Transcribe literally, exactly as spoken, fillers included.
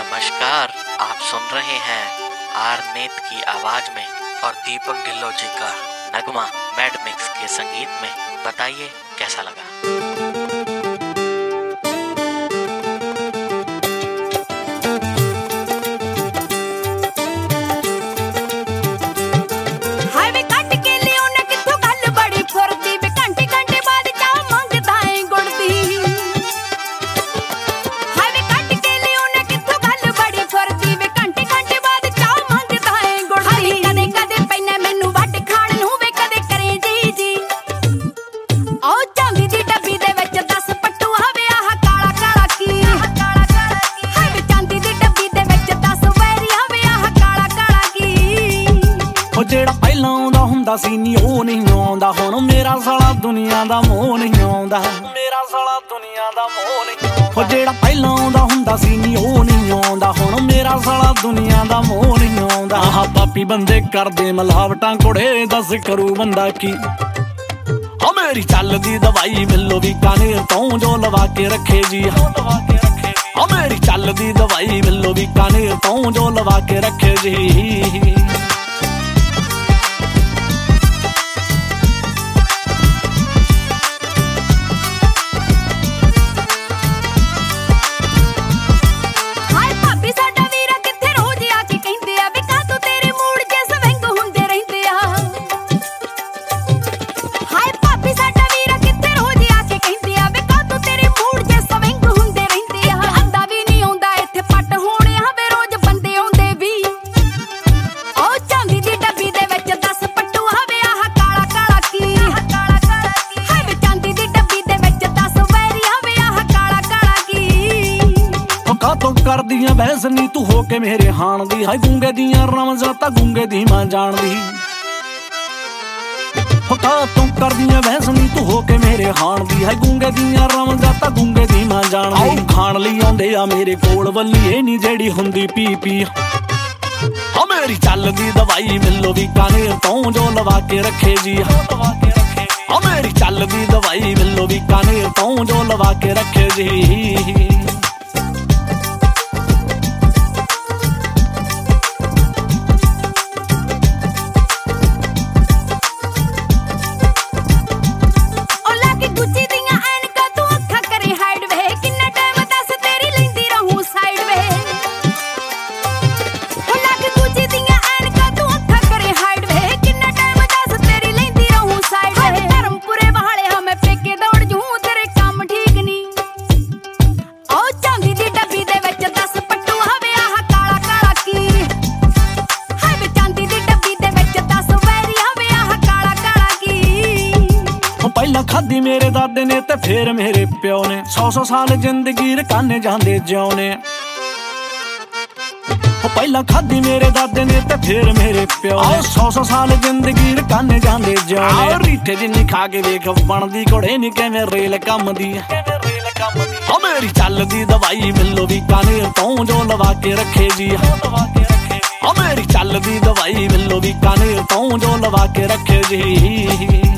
नमस्कार, आप सुन रहे हैं आर नेत की आवाज में और दीपक ढिल्लो जी का नगमा मैड मिक्स के संगीत में। बताइए कैसा लगा। ਜਿਹੜਾ ਪਹਿਲਾਂ ਆਉਂਦਾ ਹੁੰਦਾ ਸੀ ਨੀ ਉਹ ਨਹੀਂ ਆਉਂਦਾ ਹੁਣ। ਮੇਰਾ ਸਾਲਾ ਦੁਨੀਆ ਦਾ ਮੋਹ ਨਹੀਂ ਆਉਂਦਾ, ਮੇਰਾ ਸਾਲਾ ਦੁਨੀਆ ਦਾ ਮੋਹ ਨਹੀਂ ਆਉਂਦਾ। ਜਿਹੜਾ ਪਹਿਲਾਂ ਆਉਂਦਾ ਹੁੰਦਾ ਸੀ ਨੀ ਉਹ ਨਹੀਂ ਆਉਂਦਾ ਹੁਣ। ਮੇਰਾ ਸਾਲਾ ਦੁਨੀਆ ਦਾ ਮੋਹ ਨਹੀਂ ਆਉਂਦਾ। ਆਹ ਪਾਪੀ ਬੰਦੇ ਕਰਦੇ ਮਿਲਾਵਟਾਂ ਕੁੜੇ, ਦੱਸ ਕਰੂ ਬੰਦਾ ਕੀ। ਆ ਮੇਰੀ ਚੱਲਦੀ ਦਵਾਈ ਮਿਲੋ ਵੀ ਕਾਨੇਰ ਤੋਂ ਜੋ ਲਵਾ ਕੇ ਰੱਖੇ ਜੀ। ਆ ਮੇਰੀ ਚੱਲਦੀ ਦਵਾਈ ਮਿਲੋ ਵੀ ਕਾਨੇਰ ਤੋਂ ਜੋ ਲਵਾ ਕੇ ਰੱਖੇ ਜੀ। ਤੂੰ ਕਰਦੀਆਂ ਬਹਿਸ ਨੀ ਤੂੰ ਹੋ ਕੇ ਮੇਰੇ ਹਾਣ ਦੀ। ਹਾਏ ਗੂੰਗੇ ਦੀਆਂ ਰਮਜ਼ਾਂ ਤਾਂ ਗੂੰਗੇ ਦੀ ਮਾਂ ਜਾਣਦੀ। ਫਕਾ ਤੂੰ ਕਰਦੀਆਂ ਬਹਿਸ ਨੀ ਤੂੰ ਹੋ ਕੇ ਮੇਰੇ ਹਾਣ ਦੀ। ਹਾਏ ਗੂੰਗੇ ਦੀਆਂ ਰਮਜ਼ਾਂ ਤਾਂ ਗੂੰਗੇ ਦੀ ਮਾਂ ਜਾਣਦੀ। ਖਾਣ ਲਈ ਆਉਂਦੇ ਆ ਮੇਰੇ ਕੋਲ ਵੱਲੀਏ ਨੀ ਜਿਹੜੀ ਹੁੰਦੀ ਪੀ ਪੀ। ਆ ਮੇਰੀ ਚੱਲਦੀ ਦਵਾਈ ਮਿਲੋ ਵੀ ਕਾਨੇਰ ਤੋਂ ਜੋ ਲਵਾ ਕੇ ਰੱਖੇ ਜੀ। ਆ ਮੇਰੀ ਚੱਲਦੀ ਦਵਾਈ ਮਿਲੋ ਵੀ ਕਾਨੇਰ ਤੋਂ ਜੋ ਲਵਾ ਕੇ ਰੱਖੇ ਜੀ। ਪਹਿਲਾਂ ਖਾਦੀ ਮੇਰੇ ਦਾਦੇ ਨੇ ਤੇ ਫੇਰ ਮੇਰੇ ਪਿਓ ਨੇ। ਸੌ ਸੌ ਸਾਲ ਜ਼ਿੰਦਗੀ ਰਕਾਨੇ ਜਾਂਦੇ ਜਿਉਣੇ। ਉਹ ਪਹਿਲਾਂ ਖਾਦੀ ਮੇਰੇ ਦਾਦੇ ਨੇ ਤੇ ਫੇਰ ਮੇਰੇ ਪਿਓ ਨੇ। ਸੌ ਸੌ ਸਾਲ ਜ਼ਿੰਦਗੀ ਰਕਾਨੇ ਜਾਂਦੇ ਜਿਉਣੇ। ਰੀਠੇ ਜਿੰਨੀ ਖਾ ਕੇ ਵੇਖ ਬਣਦੀ ਘੋੜੇ ਨੀ ਕਿਵੇਂ ਰੇਲ ਕੰਮ ਦੀ। ਆ ਮੇਰੀ ਚੱਲਦੀ ਦਵਾਈ ਮਿਲੋ ਵੀ ਕਾਨੇਰ ਤੋਂ ਜੋ ਲਵਾ ਕੇ ਰੱਖੇ ਜੀ। ਆ ਮੇਰੀ ਚੱਲਦੀ ਦਵਾਈ ਮਿਲੋ ਵੀ ਕਾਨੇਰ ਤੋਂ ਜੋ ਲਵਾ ਕੇ ਰੱਖੇ ਜੀ।